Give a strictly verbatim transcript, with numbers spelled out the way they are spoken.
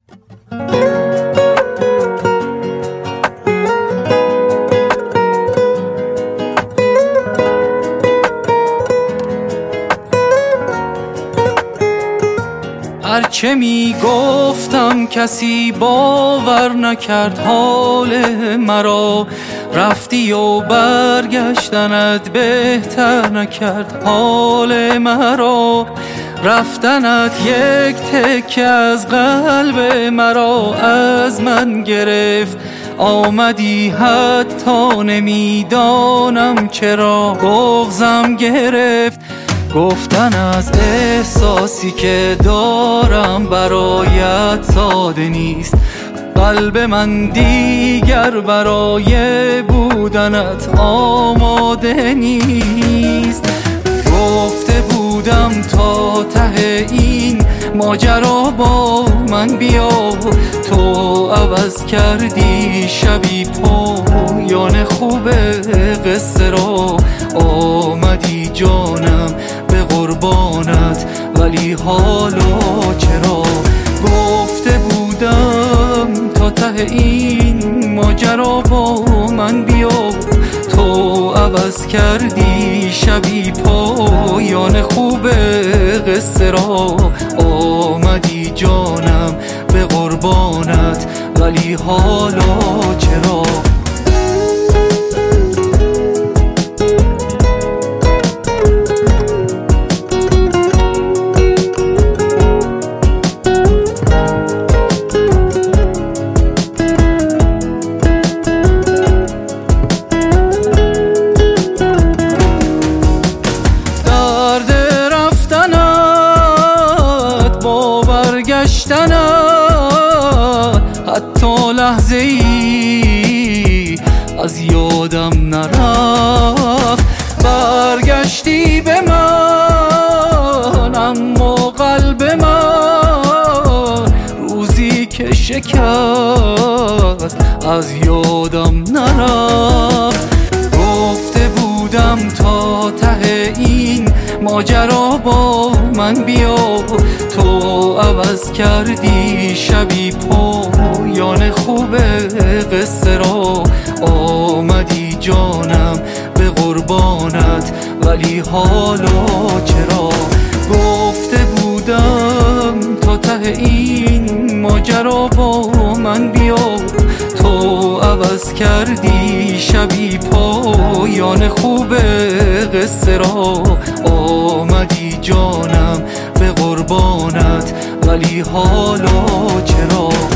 هرچه می گفتم کسی باور نکرد حال مرا، رفتی و برگشتنت بهتر نکرد حال مرا. رفتنت یک تکه از قلب مرا از من گرفت، آمدی حتی نمیدانم چرا بغضم گرفت. گفتن از احساسی که دارم برایت ساده نیست، قلب من دیگر برای بودنت آماده نیست. گفته بودم تا ته این ماجرا با من بیا، تو عوض کردی شبی پایان خوب قصه را. آمدی جانم به قربانت ولی حالا چرا؟ گفته بودم تا ته این ماجرا با من بیا، تو عوض کردی شبی پایان خوب قصه را. آمدی جانم به قربانت ولی حالا چرا؟ حتی لحظه ای از یادم نرفت. برگشتی به من اما قلب من روزی که شکست از یادم نرفت. گفته بودم تا ته این ماجرا با من بیا، تو عوض کردی شبی پایان خوب قصه را. آمدی جانم به قربانت ولی حالا چرا؟ گفته بودم تا ته این ماجرا با من بیا، تو عوض کردی شبی پایان خوب قصه را. آمدی جانم به قربانت ولی حالا چرا؟